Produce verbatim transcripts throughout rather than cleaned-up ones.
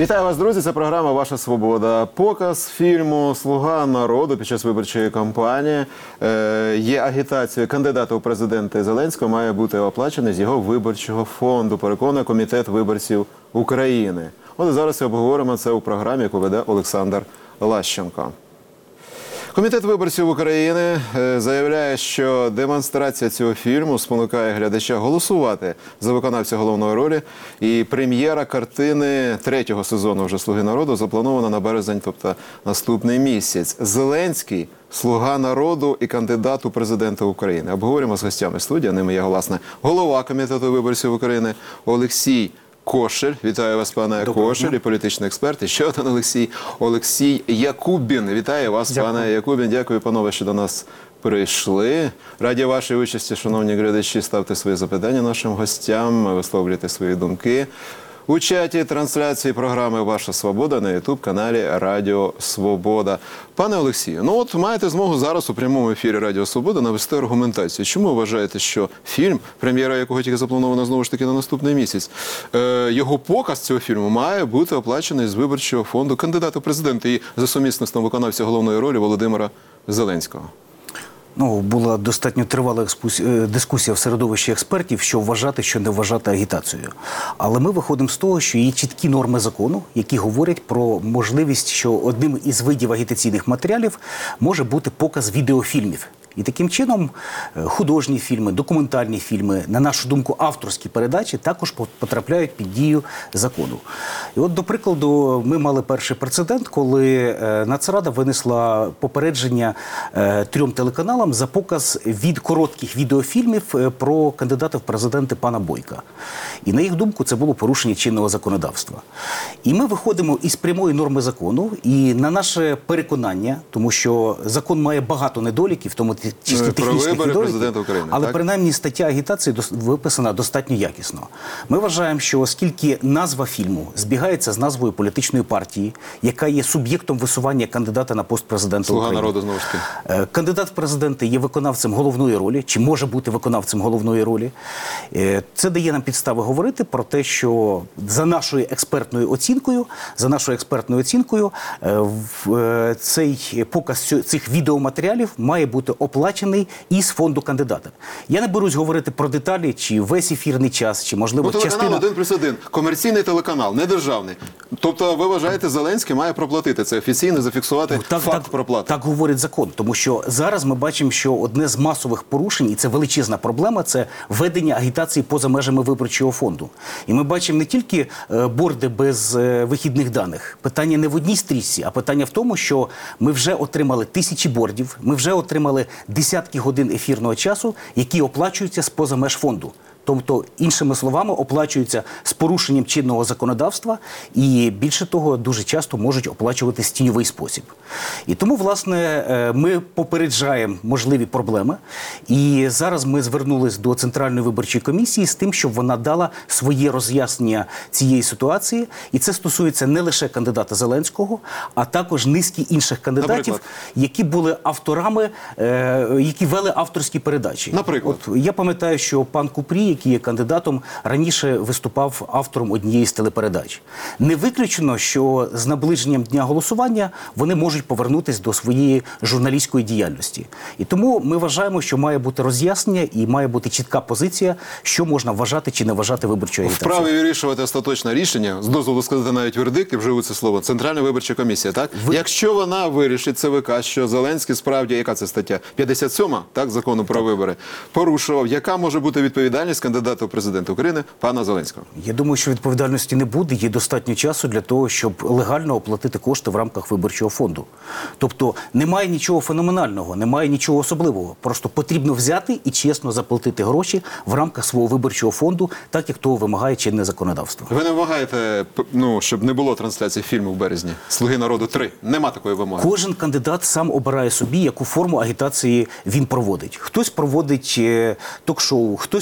Вітаю вас, друзі! Це програма «Ваша свобода». Показ фільму «Слуга народу» під час виборчої кампанії е, є агітацією кандидата у президенти Зеленського, має бути оплачений з його виборчого фонду, переконує Комітет виборців України. От і зараз обговоримо це у програмі, яку веде Олександр Лащенко. Комітет виборців України заявляє, що демонстрація цього фільму спонукає глядача голосувати за виконавця головної ролі. І прем'єра картини третього сезону вже «Слуги народу» запланована на березень, тобто наступний місяць. Зеленський – слуга народу і кандидат у президенти України. Обговорюємо з гостями студії. Ними є, власне, голова Комітету виборців України Олексій Кошель. Вітаю вас, пане Кошель, і політичний експерт. І ще один Олексій. Олексій Якубін. Вітаю вас, Дякую. пане Якубін. Дякую, панове, що до нас прийшли. Раді вашій участі, шановні глядачі. Ставте свої запитання нашим гостям, висловлюйте свої думки у чаті трансляції програми «Ваша свобода» на ютуб-каналі Радіо Свобода. Пане Олексію, ну от маєте змогу зараз у прямому ефірі Радіо Свобода навести аргументацію. Чому ви вважаєте, що фільм, прем'єра якого тільки запланована знову ж таки на наступний місяць, е, його показ цього фільму має бути оплачений з виборчого фонду кандидата в президенти і за сумісництвом виконавця головної ролі Володимира Зеленського? Ну, була достатньо тривала дискусія в середовищі експертів, що вважати, що не вважати агітацією. Але ми виходимо з того, що є чіткі норми закону, які говорять про можливість, що одним із видів агітаційних матеріалів може бути показ відеофільмів. І таким чином художні фільми, документальні фільми, на нашу думку, авторські передачі також потрапляють під дію закону. І от, до прикладу, ми мали перший прецедент, коли Нацрада винесла попередження трьом телеканалам за показ від коротких відеофільмів про кандидата в президенти пана Бойка. І, на їх думку, це було порушення чинного законодавства. І ми виходимо із прямої норми закону, і на наше переконання, тому що закон має багато недоліків, тому чисто технічних недоліків, але так? принаймні стаття агітації виписана достатньо якісно. Ми вважаємо, що оскільки назва фільму збігається з назвою політичної партії, яка є суб'єктом висування кандидата на пост президента Слуга України. народу, знову ж таки. Кандидат в президенти є виконавцем головної ролі, чи може бути виконавцем головної ролі. Це дає нам підстави говорити про те, що за нашою експертною оцінкою, за нашою експертною оцінкою, цей показ цих відеоматеріалів має бути оплачений із фонду кандидата. Я не берусь говорити про деталі, чи весь ефірний час, чи, можливо, ну, телеканал частина... один плюс один. Комерційний телеканал, не державний. Тобто, ви вважаєте, Зеленський має проплатити це офіційно, зафіксувати ну, так, факт так, проплати? Так говорить закон. Тому що зараз ми бачимо, що одне з масових порушень, і це величезна проблема, це ведення агітації поза межами виборчого фонду. І ми бачимо не тільки е, борди без е, вихідних даних. Питання не в одній стрічці, а питання в тому, що ми вже отримали тисячі бордів, ми вже отримали десятки годин ефірного часу, які оплачуються з-поза меж фонду. Тобто, іншими словами, оплачуються з порушенням чинного законодавства і, більше того, дуже часто можуть оплачувати в тіньовий спосіб. І тому, власне, ми попереджаємо можливі проблеми. І зараз ми звернулись до Центральної виборчої комісії з тим, щоб вона дала своє роз'яснення цієї ситуації. І це стосується не лише кандидата Зеленського, а також низки інших кандидатів, Наприклад? які були авторами, які вели авторські передачі. Наприклад? От, я пам'ятаю, що пан Купрій, який є кандидатом, раніше виступав автором однієї з телепередач. Не виключено, що з наближенням дня голосування вони можуть повернутися до своєї журналістської діяльності. І тому ми вважаємо, що має бути роз'яснення і має бути чітка позиція, що можна вважати чи не вважати виборчою агітацією. Вправі вирішувати остаточне рішення, з дозволу сказати навіть вердикт, і вживу це слово, Центральна виборча комісія, так? Ви... Якщо вона вирішить, ЦВК, що Зеленський справді, яка це стаття? п'ятдесят сьома, так, закону про вибори, порушував, яка може бути відповідальність кандидата в президенти України пана Зеленського? Я думаю, що відповідальності не буде. Є достатньо часу для того, щоб легально оплатити кошти в рамках виборчого фонду. Тобто немає нічого феноменального, немає нічого особливого. Просто потрібно взяти і чесно заплатити гроші в рамках свого виборчого фонду, так як того вимагає чинне законодавство. Ви не вимагаєте, ну, щоб не було трансляції фільму в березні? «Слуги народу три». Нема такої вимоги? Кожен кандидат сам обирає собі, яку форму агітації він проводить. Хтось проводить ток-шоу, хтось проводить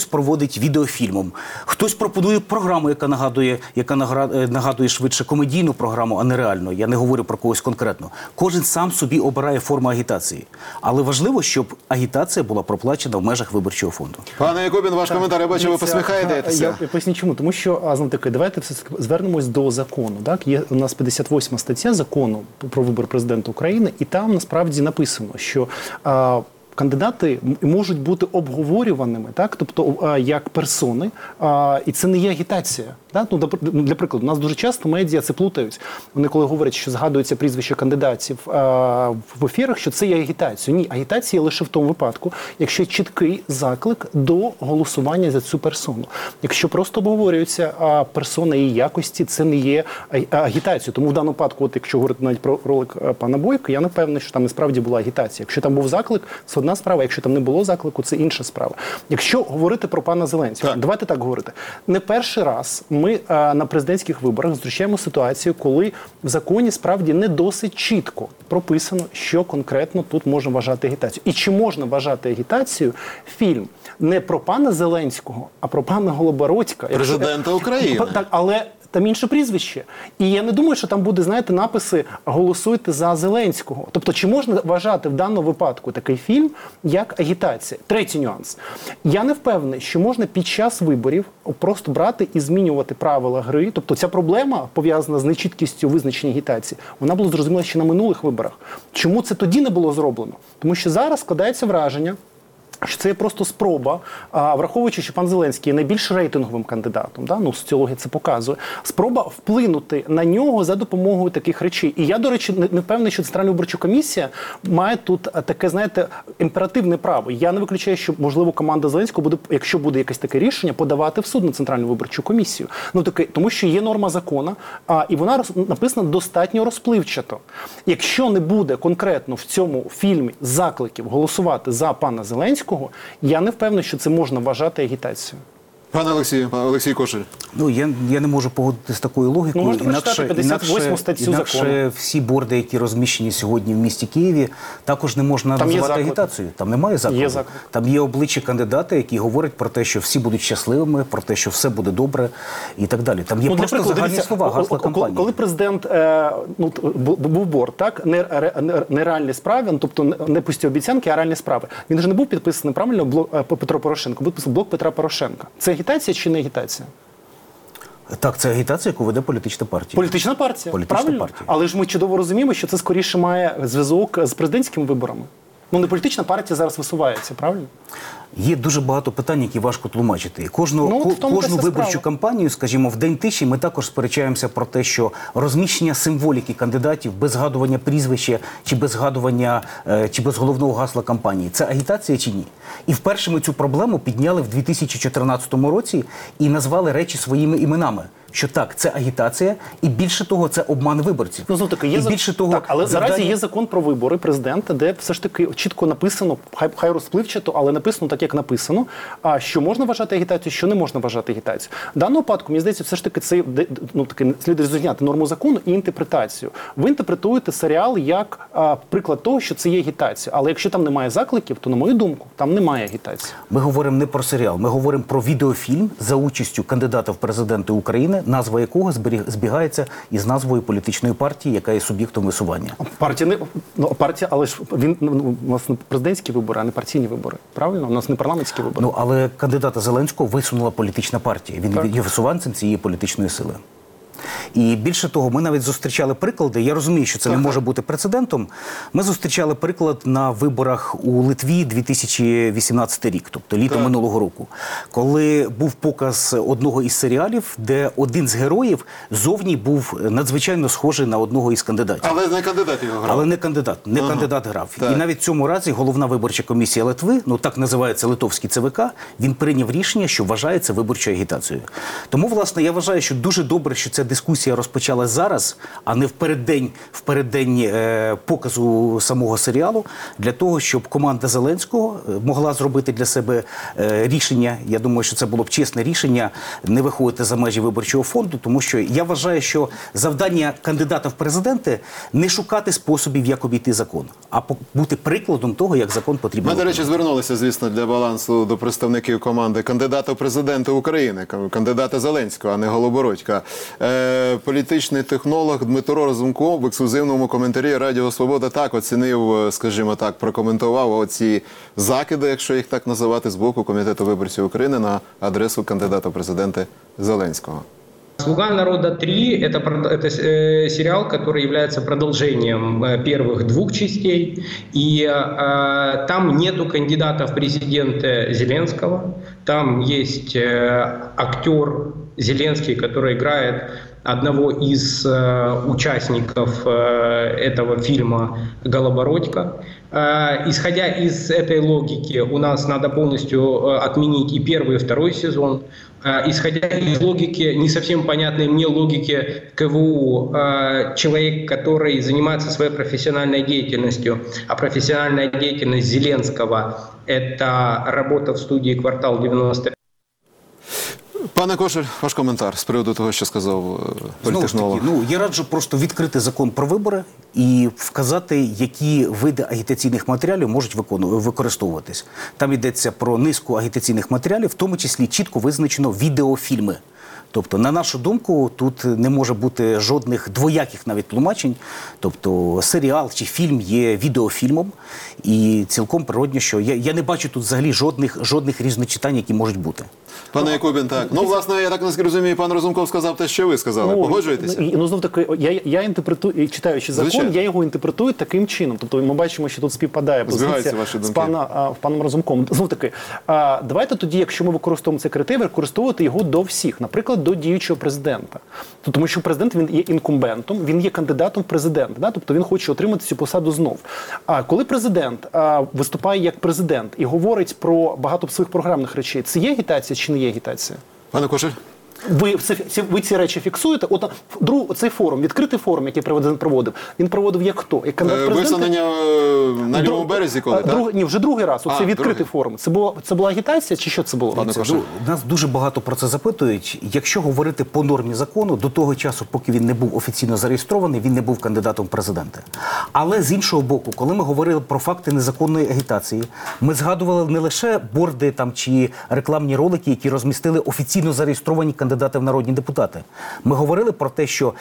робить відеофільмом. Хтось пропонує програму, яка нагадує, яка награ- нагадує швидше комедійну програму, а не реальну. Я не говорю про когось конкретно. Кожен сам собі обирає форму агітації. Але важливо, щоб агітація була проплачена в межах виборчого фонду. Пане Якубін, ваш коментар, я бачу, ви Дивіться, посміхаєтеся. Я, я поясню чому. Тому що, а, знову таки, давайте все звернемось до закону. Так? Є у нас п'ятдесят восьма стаття закону про вибори президента України, і там насправді написано, що а, кандидати м- можуть бути обговорюваними, так? Тобто а, як персони, а, і це не є агітація. Так? Ну, для, для прикладу, у нас дуже часто медіа це плутають. Вони коли говорять, що згадуються прізвища кандидатів а, в ефірах, що це є агітація. Ні, агітація лише в тому випадку, якщо чіткий заклик до голосування за цю персону. Якщо просто обговорюється а, персона і якості, це не є а- агітацією. Тому в даному випадку, от якщо говорити навіть про ролик а, пана Бойка, я не впевнений, що там і справді була агітація. Якщо там був заклик, це одна справа, якщо там не було заклику, це інша справа. Якщо говорити про пана Зеленського, Так. давайте так говорити. Не перший раз ми а, на президентських виборах зустрічаємо ситуацію, коли в законі справді не досить чітко прописано, що конкретно тут можна вважати агітацією. І чи можна вважати агітацією фільм не про пана Зеленського, а про пана Голобородька. Якщо- Президента України. Так, але там інше прізвище. І я не думаю, що там буде, знаєте, написи «Голосуйте за Зеленського». Тобто, чи можна вважати в даному випадку такий фільм як агітація? Третій нюанс. Я не впевнений, що можна під час виборів просто брати і змінювати правила гри. Тобто, ця проблема, пов'язана з нечіткістю визначення агітації, вона була зрозуміла ще на минулих виборах. Чому це тоді не було зроблено? Тому що зараз складається враження, що це є просто спроба, а, враховуючи, що пан Зеленський є найбільш рейтинговим кандидатом, да? Ну, соціологія це показує, спроба вплинути на нього за допомогою таких речей. І я, до речі, не, не впевнений, що Центральна виборча комісія має тут а, таке, знаєте, імперативне право. Я не виключаю, що, можливо, команда Зеленського буде, якщо буде якесь таке рішення, подавати в суд на Центральну виборчу комісію. Ну, таке, тому що є норма закону, а, і вона роз, написана достатньо розпливчато. Якщо не буде конкретно в цьому фільмі закликів голосувати за пана Зеленського, я не впевнений, що це можна вважати агітацією. Пане Олексію, пане Олексій Кошель. Ну, я, я не можу погодитися з такою логікою. Ну, можна прочитати п'ятдесят восьму статтю інакше закону. всі борди, які розміщені сьогодні в місті Києві, також не можна Там є називати заклик. агітацією. Там немає заклику. Є заклик. Там є обличчя кандидата, які говорять про те, що всі будуть щасливими, про те, що все буде добре і так далі. Там є Ну, для просто прикладу, загальні дивіться, слова, о- о- гасла о- кампанії. Коли президент, е, ну, т- бу- був борт, так, не, ре- не- нереальні справи, ну, тобто не- не пусті обіцянки, а реальні справи. Він ж не був підписаний правильно блок, е, Петро Порошенко, був підписаний блок Петра Порошенка. Це агітація чи не агітація? Так, це агітація, яку веде політична партія. Політична партія, Політична правильно? партія. Але ж ми чудово розуміємо, що це скоріше має зв'язок з президентськими виборами. Ну, не політична партія зараз висувається, правильно? Є дуже багато питань, які важко тлумачити. І Кожну, Ну, от ко- в тому кожну вся виборчу справа. кампанію, скажімо, в день тиші ми також сперечаємося про те, що розміщення символіки кандидатів без згадування прізвища чи без згадування е, чи без головного гасла кампанії – це агітація чи ні? І вперше ми цю проблему підняли в дві тисячі чотирнадцятому році і назвали речі своїми іменами. Що так, це агітація, і більше того, це обман виборців. Ну, знов таки, є і за- більше того, так, але завдання- наразі є закон про вибори президента, де все ж таки чітко написано, хай, хай розпливчато, але написано так, як написано, а що можна вважати агітацією, що не можна вважати агітацією. В даному випадку, мені здається, все ж таки це де- ну, таки, слід розрізняти норму закону і інтерпретацію. Ви інтерпретуєте серіал як а, приклад того, що це є агітація. Але якщо там немає закликів, то, на мою думку, там немає агітації. Ми говоримо не про серіал, ми говоримо про відеофільм за участю кандидата в президенти України, назва якого зберіг- збігається із назвою політичної партії, яка є суб'єктом висування. Партія не ну, партія, але ж він ну, у нас не президентські вибори, а не партійні вибори. Правильно? У нас не парламентські вибори. Ну, але кандидата Зеленського висунула політична партія. Він Так. є висуванцем цієї політичної сили. І більше того, ми навіть зустрічали приклади. Я розумію, що це не може бути прецедентом. Ми зустрічали приклад на виборах у Литві дві тисячі вісімнадцятий рік, тобто літо Так. минулого року, коли був показ одного із серіалів, де один з героїв зовні був надзвичайно схожий на одного із кандидатів. Але не кандидат його грав. Але не кандидат, не Ага. кандидат грав. Так. І навіть в цьому разі головна виборча комісія Литви, ну так називається Литовський ЦВК, він прийняв рішення, що вважає це виборчою агітацією. Тому, власне, я вважаю, що дуже добре, що ця дискусія розпочалась зараз, а не в переддень, в переддень е, показу самого серіалу, для того, щоб команда Зеленського могла зробити для себе е, рішення. Я думаю, що це було б чесне рішення не виходити за межі виборчого фонду, тому що я вважаю, що завдання кандидата в президенти не шукати способів, як обійти закон, а бути прикладом того, як закон потрібно. Ми, до речі, виконувати. звернулися, звісно, для балансу до представників команди кандидата в президенти України, кандидата Зеленського, а не Голобородька. Е, політичний технолог Дмитро Разумков в ексклюзивному коментарі Радіо Свобода так оцінив, скажімо так, прокоментував оці закиди, якщо їх так називати, з боку Комітету виборців України на адресу кандидата в президенти Зеленського. «Слуга народа три» — это, это э, сериал, который является продолжением э, первых двух частей. И э, там нету кандидата в президенты Зеленского. Там есть э, актер Зеленский, который играет одного из э, участников э, этого фильма «Голобородька». Э, исходя из этой логики, у нас надо полностью э, отменить и первый, и второй сезон. Э, исходя из логики, не совсем понятной мне логики КВУ, э, человек, который занимается своей профессиональной деятельностью, а профессиональная деятельность Зеленского – это работа в студии «Квартал девяносто». Пане Кошель, ваш коментар з приводу того, що сказав Знову ж політехнолог. таки, ну, я раджу просто відкрити закон про вибори і вказати, які види агітаційних матеріалів можуть викону- використовуватись. Там йдеться про низку агітаційних матеріалів, в тому числі чітко визначено відеофільми. Тобто, на нашу думку, тут не може бути жодних двояких навіть тлумачень. Тобто, серіал чи фільм є відеофільмом, і цілком природно, що я, я не бачу тут взагалі жодних, жодних різночитань, які можуть бути. Пане Якубін, так. Ну, власне, я так не розумію, пан Разумков сказав те, що ви сказали. Погоджуєтеся? Ну, ну знов таки, я, я інтерпретую, читаючи закон, Звичайно. я його інтерпретую таким чином. Тобто ми бачимо, що тут співпадає Збігаються позиція ваші з, думки. пана, а, паном Разумковим. Знов таки, а, давайте тоді, якщо ми використовуємо цей критерій, використовувати його до всіх, наприклад, до діючого президента. Тобто, тому що президент, він є інкумбентом, він є кандидатом в президенти, да? Тобто він хоче отримати цю посаду знов. А коли президент а, виступає як президент і говорить про багато своїх програмних речей, це є агітація чи не є агітація? Пане Кошель? Ви, це, ці, ви ці речі фіксуєте? От друг, цей форум, відкритий форум, який президент проводив, він проводив як хто? Як кандидат в президенти? Висунення е, на лівому березі коли, А, так? друг, ні, вже другий раз. Оце А, відкритий другий. форум. Це, було, це була агітація чи що це було? Пане Це, Кошель. ну, нас дуже багато про це запитують. Якщо говорити по нормі закону, до того часу, поки він не був офіційно зареєстрований, він не був кандидатом в президенти. Але з іншого боку, коли ми говорили про факти незаконної агітації, ми згадували не лише борди там чи рекламні ролики, які розмістили офіційно зареєстровані кандидати в народні депутати. Ми говорили про те, що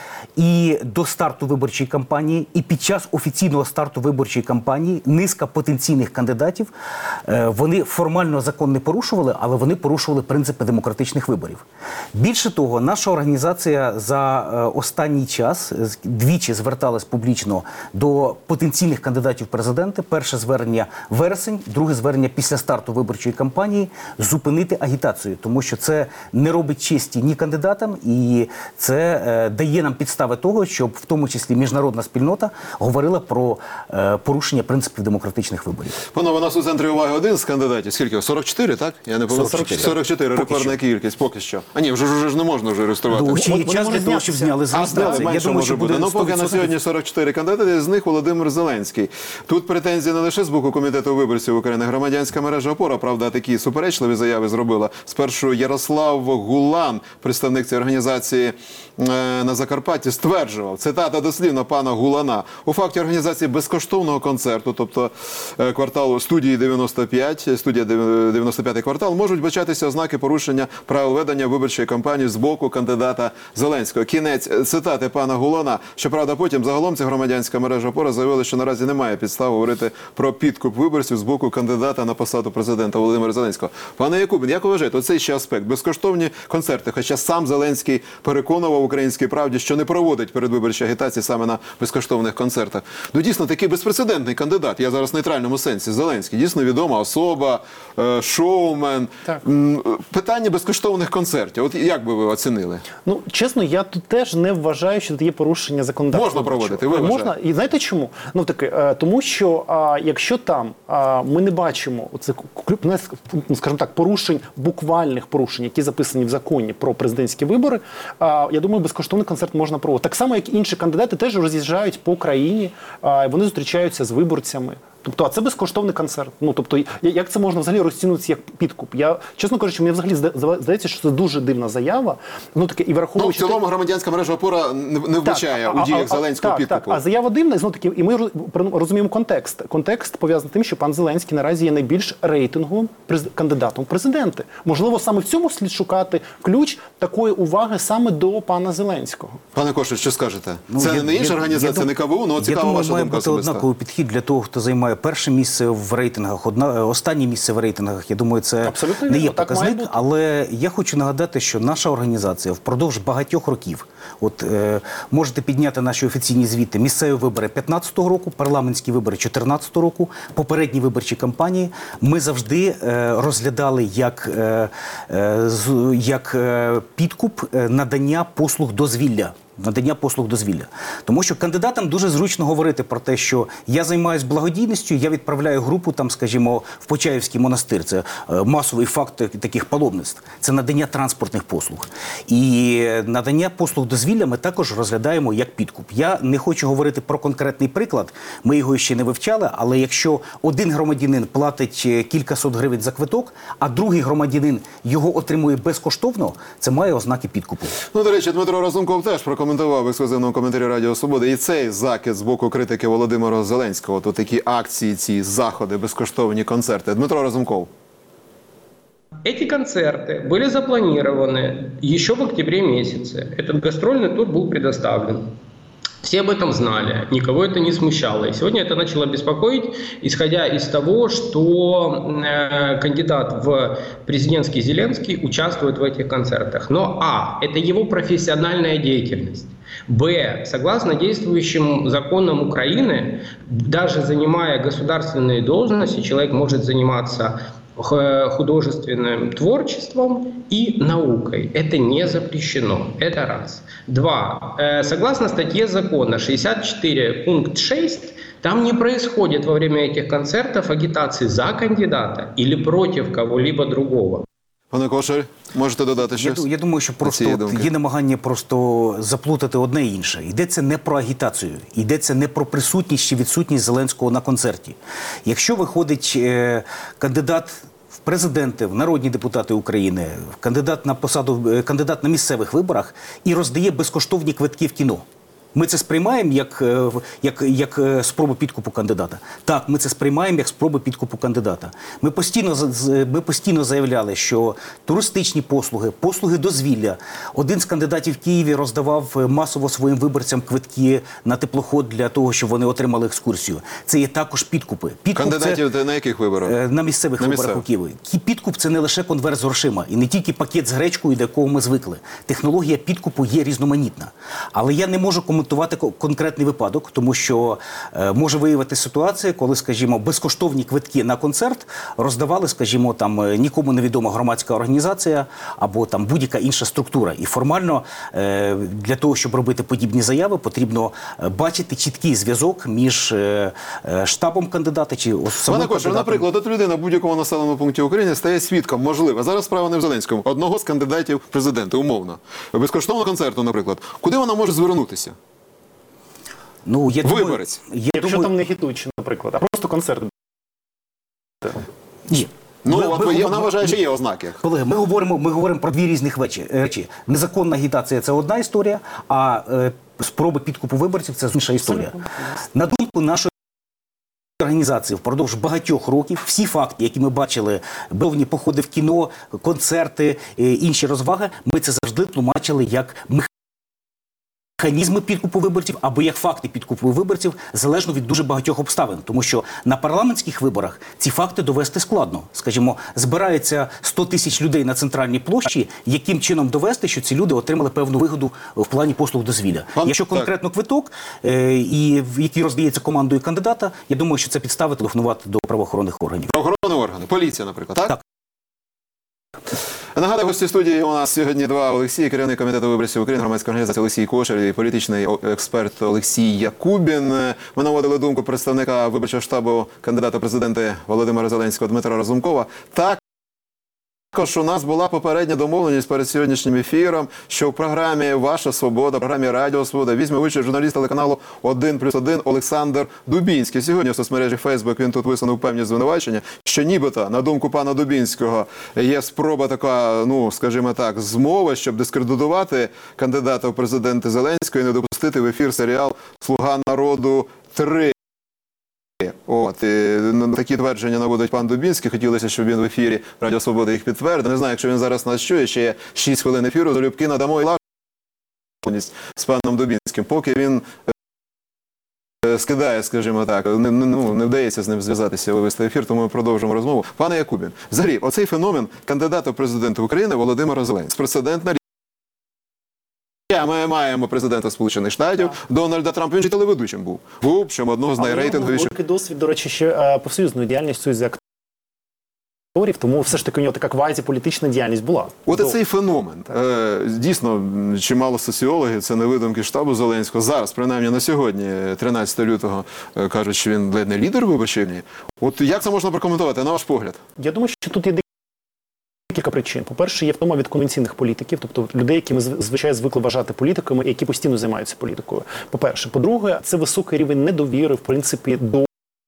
і до старту виборчої кампанії, і під час офіційного старту виборчої кампанії низка потенційних кандидатів, е, вони формально закон не порушували, але вони порушували принципи демократичних виборів. Більше того, наша організація за е, останній час е, двічі зверталась публічно до потенційних кандидатів в президенти. Перше звернення – вересень, друге звернення після старту виборчої кампанії – зупинити агітацію, тому що це не робить честі ні кандидатам, і це е, дає нам підстави того, щоб в тому числі міжнародна спільнота говорила про е, порушення принципів демократичних виборів. Панове, у нас у центрі уваги один з кандидатів. Скільки? сорок чотири, так? Я не помилюсь. сорок чотири. сорок чотири, Поки рекордна що. кількість, поки що. А ні, вже, вже ж не можна вже реєструвати. Ну, ще є Вони час для можуть того, щоб знятися. зняли з А, реєстрації. менше Я думаю, може що бути. буде Ну, поки на сто відсотків. сьогодні сорок чотири кандидати, з них Володимир Зеленський. Тут претензії не лише з боку Комітету виборців України. Громадянська мережа «Опора», правда, такі суперечливі заяви зробила. Спершу Ярослав Гулан, представник цієї організації е, на Закарпатті, стверджував, цитата дослівно пана Гулана, у факті організації безкоштовного концерту, тобто е, кварталу студії дев'яносто п'ять, студія дев'яносто п'ятий квартал, можуть бачатися ознаки порушення правил ведення виборчої кампанії з боку кандидата Зеленського. Кінець цитати пана Гулана. Щоправда, потім загалом ця громадянська мережа «Опора» заявила, що наразі немає підстав говорити про підкуп виборців з боку кандидата на посаду президента Володимира Зеленського. Пане Якубін, як ви вважаєте, оцей ще аспект, безкоштовні концерти, хоча сам Зеленський переконував «Українській правді», що не проводить передвиборчі агітації саме на безкоштовних концертах. Ну, дійсно, такий безпрецедентний кандидат, я зараз в нейтральному сенсі, Зеленський, дійсно відома особа, е, шоумен. Так. М, Питання безкоштовних концертів, от як би ви оцінили? Ну, чесно, я тут теж не вважаю, що тут є порушення законодавства. Можна проводити, ви Можна. вважаєте? І знаєте чому? Ну, таки, е, тому що а, якщо там а, ми не бачимо оце, ну, скажімо так, порушень, буквальних порушень, які записані в законі про президентські вибори, а, я думаю, безкоштовний концерт можна проводити. Так само, як інші кандидати теж роз'їжджають по країні, а, вони зустрічаються з виборцями. Тобто, а це безкоштовний концерт. Ну, тобто, я- як це можна взагалі розцінюватися як підкуп? Я, чесно кажучи, мені взагалі зда- здається, що це дуже дивна заява. Ну, таке, і Ну, в враховуючи... цілому громадянська мережа «Опора» не не вбачає а- у а- діях а- Зеленського так, підкупу. Так, а заява дивна, і, знову таки, і ми роз- про- розуміємо контекст. Контекст пов'язаний з тим, що пан Зеленський наразі є найбільш рейтинговим през- кандидатом в президенти. Можливо, саме в цьому слід шукати ключ такої уваги саме до пана Зеленського. Пане Кошель, що скажете? Ну, це я- не інша я- організація, я не дум- КВУ, але Я цікава думаю, ваша має думка бути особиста. однаковий підхід для того, хто займає перше місце в рейтингах, одна, останнє місце в рейтингах. Я думаю, це Абсолютно не є вірно, так має показник, бути. але я хочу нагадати, що наша організація впродовж багатьох років, от е, можете підняти наші офіційні звіти, місцеві вибори п'ятнадцятого року, парламентські вибори чотирнадцятого року, попередні виборчі кампанії, ми завжди е, розглядали як, е, е, з- як е, підкуп е, надання послуг дозвілля. Надання послуг дозвілля. Тому що кандидатам дуже зручно говорити про те, що я займаюся благодійністю, я відправляю групу, там, скажімо, в Почаївський монастир. Це е, масовий факт таких паломництв. Це надання транспортних послуг. І надання послуг дозвілля ми також розглядаємо як підкуп. Я не хочу говорити про конкретний приклад, ми його ще не вивчали, але якщо один громадянин платить е, кількасот гривень за квиток, а другий громадянин його отримує безкоштовно, це має ознаки підкупу. Ну, до речі, Дмитро Разумков теж прокоментував в ексклюзивному коментарі Радіо Свобода і цей закид з боку критики Володимира Зеленського. То такі акції, ці заходи, безкоштовні концерти. Дмитро Разумков. Эти концерты были запланированы еще в октябре месяце. Этот гастрольный тур был предоставлен. Все об этом знали, никого это не смущало. И сегодня это начало беспокоить, исходя из того, что э, кандидат в президентский Зеленский участвует в этих концертах. Но а, это его профессиональная деятельность. Б, согласно действующим законам Украины, даже занимая государственные должности, человек может заниматься художественным творчеством и наукой. Это не запрещено. Это раз. Два. Э, Согласно статье закона шестьдесят четыре пункт шесть, там не происходит во время этих концертов агитации за кандидата или против кого-либо другого. Пане Кошель, можете додати Я, щось? ду- я думаю, що до просто цієї от думки? є намагання просто заплутати одне і інше. Йдеться не про агітацію, йдеться не про присутність чи відсутність Зеленського на концерті. Якщо виходить е, кандидат в президенти, в народні депутати України, кандидат на посаду, е, кандидат на місцевих виборах і роздає безкоштовні квитки в кіно. Ми це сприймаємо як, е, в- як, як е, спробу підкупу кандидата. Так, ми це сприймаємо як спробу підкупу кандидата. Ми постійно, з- з- ми постійно заявляли, що туристичні послуги, послуги дозвілля. Один з кандидатів в Києві роздавав е, масово своїм виборцям квитки на теплоход для того, щоб вони отримали екскурсію. Це є також підкупи. Підкуп це- Кандидатів на яких виборах? Е, На місцевих На виборах місцевих. у Києві. Кі- Підкуп – це не лише конверт з грошима і не тільки пакет з гречкою, до якого ми звикли. Технологія підкупу є різноманітна. Але я не можу коментувати ко- конкретний випадок, тому що е, може виявити ситуація, коли, скажімо, безкоштовні квитки на концерт роздавали, скажімо, там е, нікому невідома громадська організація або там будь-яка інша структура. І формально е, для того, щоб робити подібні заяви, потрібно е, бачити чіткий зв'язок між е, е, штабом кандидата чи ос- самим Пане Кошель, кандидатом. наприклад, от людина в будь-якому населеному пункті України стає свідком, можливо, зараз справа не в Зеленському, одного з кандидатів в президенти, умовно. Безкоштовного концерту, наприклад. Куди вона може звернутися? Ну, я думаю, Виборець. я Якщо думаю, там не гітучі, наприклад, а просто концерт. ні. Ну, Ми- от ми є- говоримо- вона вважає, що є ознаки. Колеги, ми говоримо, ми говоримо про дві різних речі. речі. Незаконна агітація – це одна історія, а е, спроби підкупу виборців – це інша історія. На думку нашої організації впродовж багатьох років всі факти, які ми бачили, бовні походи в кіно, концерти, е, інші розваги, ми це завжди тлумачили як механізми підкупу виборців або як факти підкупу виборців залежно від дуже багатьох обставин. Тому що на парламентських виборах ці факти довести складно. Скажімо, збирається сто тисяч людей на центральній площі, яким чином довести, що ці люди отримали певну вигоду в плані послуг дозвілля. Пан- Якщо так. конкретно квиток, е, і, в- який роздається командою кандидата, я думаю, що це підстави телефонувати до правоохоронних органів. Правоохоронні органи, поліція, наприклад, так? Так. Нагадаю, гості студії у нас сьогодні два Олексії, керівник комітету виборців України, громадська організація Олексій Кошель і політичний о- експерт Олексій Якубін. Ми наводили думку представника виборчого штабу кандидата в президенти Володимира Зеленського Дмитра Разумкова. Так, Також у нас була попередня домовленість перед сьогоднішнім ефіром, що в програмі «Ваша свобода», в програмі «Радіо Свобода» візьме участь журналіст телеканалу один плюс один Олександр Дубінський. Сьогодні в соцмережі Фейсбук він тут висунув певні звинувачення, що нібито, на думку пана Дубінського, є спроба така, ну, скажімо так, змови, щоб дискредитувати кандидата в президенти Зеленського і не допустити в ефір серіал «Слуга народу три». От, і такі твердження наводить пан Дубінський. Хотілося, щоб він в ефірі Радіо Свобода їх підтвердив. Не знаю, якщо він зараз нас чує, ще є шість хвилин ефіру, залюбки надамо і лажність з паном Дубінським. Поки він е, скидає, скажімо так, не, ну, не вдається з ним зв'язатися, вивести ефір, тому ми продовжимо розмову. Пане Якубін, взагалі, оцей феномен кандидата в президенти України Володимира Зеленського. Прецедентна річ. Ми маємо президента Сполучених Штатів, так. Дональда Трампа, він же телеведучим був. Був, причому одного з найрейтинговіших. Великий досвід, до речі, ще профсоюзної діяльністю з акторів, тому все ж таки у нього така квазі-політична діяльність була. От цей феномен. Е, дійсно, чимало соціологів, це не видумки штабу Зеленського. Зараз, принаймні на сьогодні, тринадцятого лютого, кажуть, що він ледь не лідер виборчий. От як це можна прокоментувати, на ваш погляд? Я думаю, що тут є кілька причин. По-перше, є втома від конвенційних політиків, тобто людей, які ми звичайно звикли вважати політиками, які постійно займаються політикою. По-перше. По-друге, це високий рівень недовіри, в принципі, до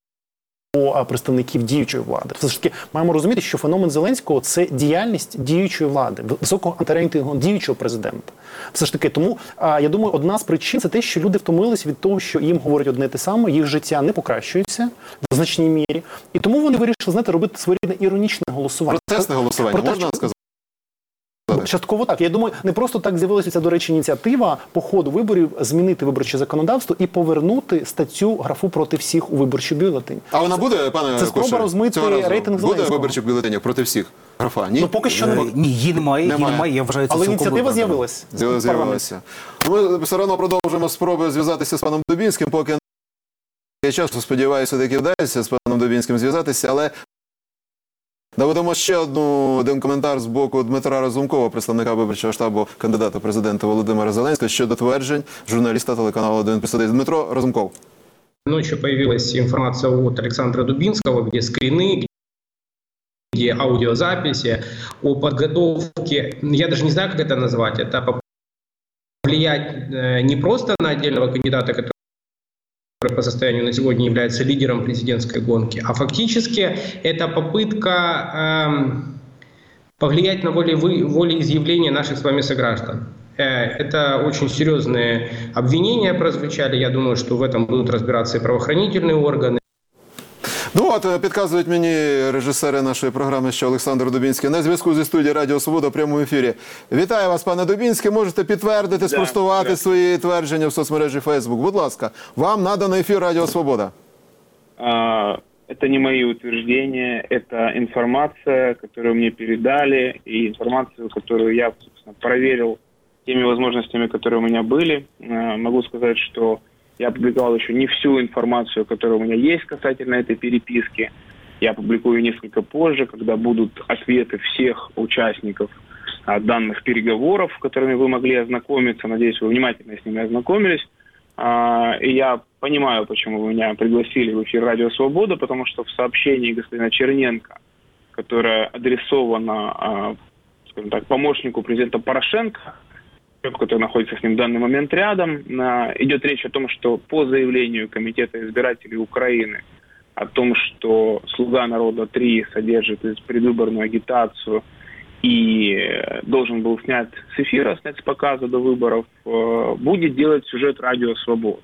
представників діючої влади. Все ж таки, маємо розуміти, що феномен Зеленського – це діяльність діючої влади, високого антирейтингу діючого президента. Все ж таки, тому, я думаю, одна з причин – це те, що люди втомились від того, що їм говорять одне те саме, їх життя не покращується в значній мірі. І тому вони вирішили, знаєте, робити своєрідне іронічне голосування. Протестне голосування, Проте, можна сказати? Частково так. Я думаю, не просто так з'явилася ця, до речі, ініціатива по ходу виборів змінити виборче законодавство і повернути статтю графу проти всіх у виборчий бюлетень. А вона буде, пане Це спроба Кошель, розмити рейтинг Зеленського. Буде виборчих бюлетенів проти всіх графа? Ні? Ну, поки що не Ні, її немає, її Немає. немає, я вважаю, це Але цілком ініціатива виправдано. з'явилась. З'явилася. Ми все одно продовжуємо спроби зв'язатися з паном Дубінським, поки я часто сподіваюся, таки вдається з паном Дубінським зв'язатися, але доведемо ще одну, один коментар з боку Дмитра Разумкова, представника виборчого штабу кандидата в президенти Володимира Зеленського, щодо тверджень журналіста телеканалу один плюс один. Дмитро Разумков. Ночью появилась информация от Александра Дубинского, где скрины, где аудиозаписи о подготовке, я даже не знаю, как это назвать, это повлиять не просто на отдельного кандидата, который по состоянию на сегодня является лидером президентской гонки, а фактически это попытка эм, повлиять на воле, волеизъявление наших с вами сограждан. Э, это очень серьезные обвинения прозвучали. Я думаю, что в этом будут разбираться и правоохранительные органы. Ну от, підказують мені режисери нашої програми, що Олександр Дубінський на зв'язку зі студією Радіо Свобода в прямому ефірі. Вітаю вас, пане Дубінський. Можете підтвердити, спростувати да, свої твердження в соцмережі Facebook. Будь ласка, вам надано ефір Радіо Свобода. А, это не мои утверждения, это информация, которую мне передали, и информацию, которую я, собственно, проверил теми возможностями, которые у меня были. А, могу сказать, что я опубликовал еще не всю информацию, которая у меня есть касательно этой переписки. Я опубликую несколько позже, когда будут ответы всех участников а, данных переговоров, с которыми вы могли ознакомиться. Надеюсь, вы внимательно с ними ознакомились. А, и я понимаю, почему вы меня пригласили в эфир «Радио Свобода», потому что в сообщении господина Черненко, которое адресовано, а, скажем так, помощнику президента Порошенко, который находится с ним в данный момент рядом, идет речь о том, что по заявлению Комитета избирателей Украины о том, что «Слуга народа три» содержит предвыборную агитацию и должен был снять с эфира, снять с показа до выборов, будет делать сюжет «Радио Свобода».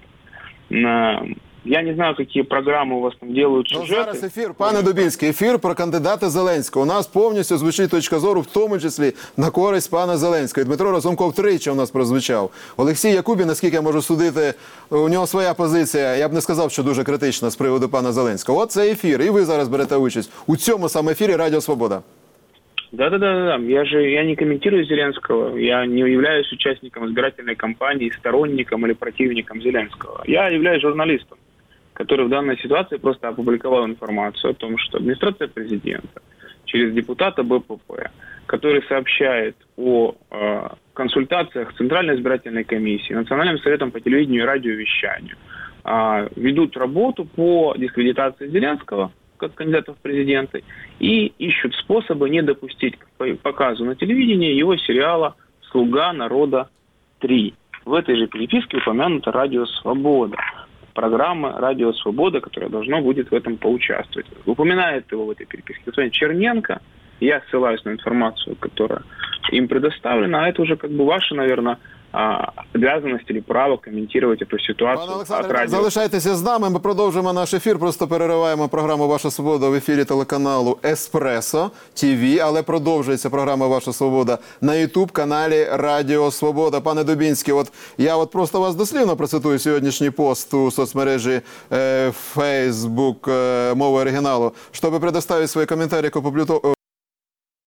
Я не знаю, які програми у вас там делают сюжети. Ну, зараз ефір, пане Дубінський, ефір про кандидата Зеленського. У нас повністю звучить точка зору, в тому числі на користь пана Зеленського. Дмитро Разумков тричі у нас прозвучав. Олексій Якубін, наскільки я можу судити, у нього своя позиція, я б не сказав, що дуже критична з приводу пана Зеленського. От це ефір, і ви зараз берете участь у цьому саме ефірі Радіо Свобода. Да-да-да, я же я не комментирую Зеленского, я не являюсь участником избирательной кампании, сторонником или противником Зеленского. Я являюсь журналистом, который в данной ситуации просто опубликовал информацию о том, что администрация президента через депутата Бэ Пэ Пэ, который сообщает о э, консультациях Центральной избирательной комиссии, Национальным советом по телевидению и радиовещанию, э, ведут работу по дискредитации Зеленского как кандидатов в президенты и ищут способы не допустить к показу на телевидении его сериала «Слуга народа три». В этой же переписке упомянуто «Радио Свобода», программа «Радио Свобода», которая должна будет в этом поучаствовать. Упоминает его в этой переписке господин Черненко. Я ссылаюсь на информацию, которая им предоставлена, а это уже как бы ваша, наверное, обязанность или право коментувати эту ситуацію. Пане Олександре, залишайтеся з нами, ми продовжимо наш ефір, просто перериваємо програму «Ваша свобода» в ефірі телеканалу «Еспресо ТВ», але продовжується програма «Ваша свобода» на ютуб-каналі «Радіо Свобода». Пане Дубінський, от я от просто вас дослівно процитую сьогоднішній пост у соцмережі е, Facebook е, мови оригіналу, щоб предоставити свої коментарі к опубліку-